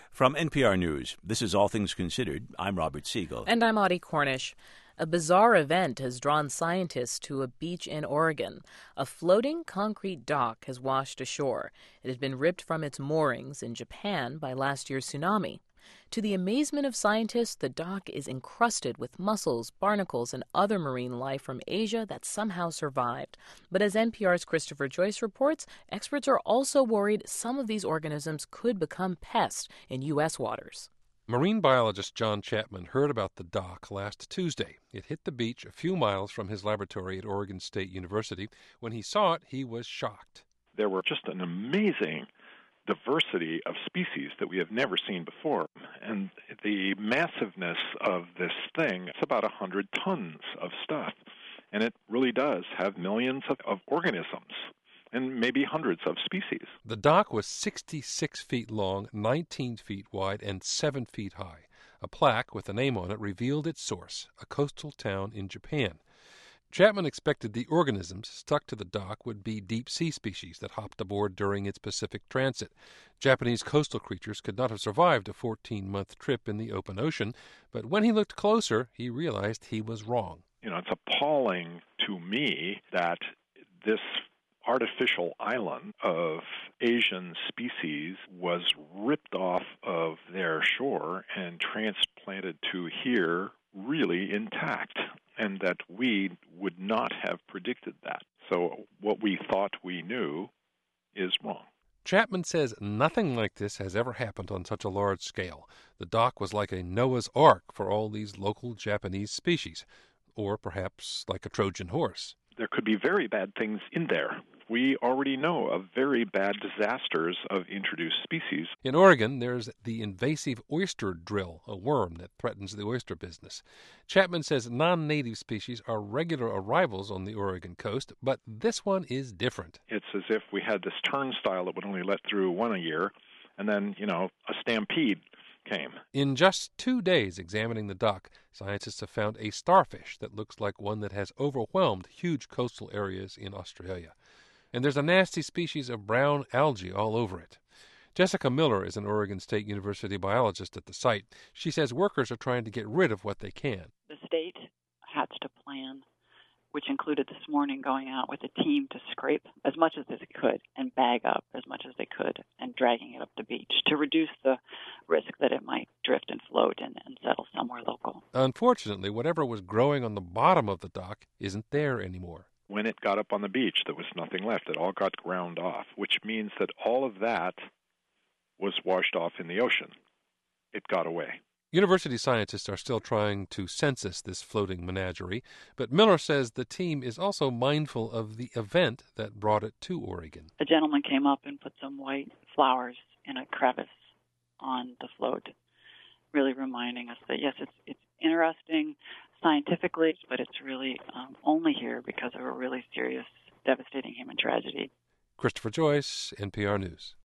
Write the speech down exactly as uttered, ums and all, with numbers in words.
From N P R News, this is All Things Considered. I'm Robert Siegel. And I'm Audie Cornish. A bizarre event has drawn scientists to a beach in Oregon. A floating concrete dock has washed ashore. It had been ripped from its moorings in Japan by last year's tsunami. To the amazement of scientists, the dock is encrusted with mussels, barnacles, and other marine life from Asia that somehow survived. But as N P R's Christopher Joyce reports, experts are also worried some of these organisms could become pests in U S waters. Marine biologist John Chapman heard about the dock last Tuesday. It hit the beach a few miles from his laboratory at Oregon State University. When he saw it, he was shocked. There were just an amazing diversity of species that we have never seen before. And the massiveness of this thing, it's about one hundred tons of stuff. And it really does have millions of, of organisms and maybe hundreds of species. The dock was sixty-six feet long, nineteen feet wide, and seven feet high. A plaque with a name on it revealed its source, a coastal town in Japan. Chapman expected the organisms stuck to the dock would be deep-sea species that hopped aboard during its Pacific transit. Japanese coastal creatures could not have survived a fourteen-month trip in the open ocean, but when he looked closer, he realized he was wrong. You know, it's appalling to me that this artificial island of Asian species was ripped off of their shore and transplanted to here really intact, and that we would not have predicted that. So what we thought we knew is wrong. Chapman says nothing like this has ever happened on such a large scale. The dock was like a Noah's Ark for all these local Japanese species, or perhaps like a Trojan horse. There could be very bad things in there. We already know of very bad disasters of introduced species. In Oregon, there's the invasive oyster drill, a worm that threatens the oyster business. Chapman says non-native species are regular arrivals on the Oregon coast, but this one is different. It's as if we had this turnstile that would only let through one a year, and then, you know, a stampede came. In just two days examining the dock, scientists have found a starfish that looks like one that has overwhelmed huge coastal areas in Australia. And there's a nasty species of brown algae all over it. Jessica Miller is an Oregon State University biologist at the site. She says workers are trying to get rid of what they can. The state hatched a plan, which included this morning going out with a team to scrape as much as they could and bag up as much as they could and dragging it up the beach to reduce the risk that it might drift and float and, and settle somewhere local. Unfortunately, whatever was growing on the bottom of the dock isn't there anymore. When it got up on the beach, there was nothing left. It all got ground off, which means that all of that was washed off in the ocean. It got away. University scientists are still trying to census this floating menagerie, but Miller says the team is also mindful of the event that brought it to Oregon. A gentleman came up and put some white flowers in a crevice on the float, really reminding us that, yes, it's, it's interesting scientifically, but it's really um, only here because of a really serious, devastating human tragedy. Christopher Joyce, N P R News.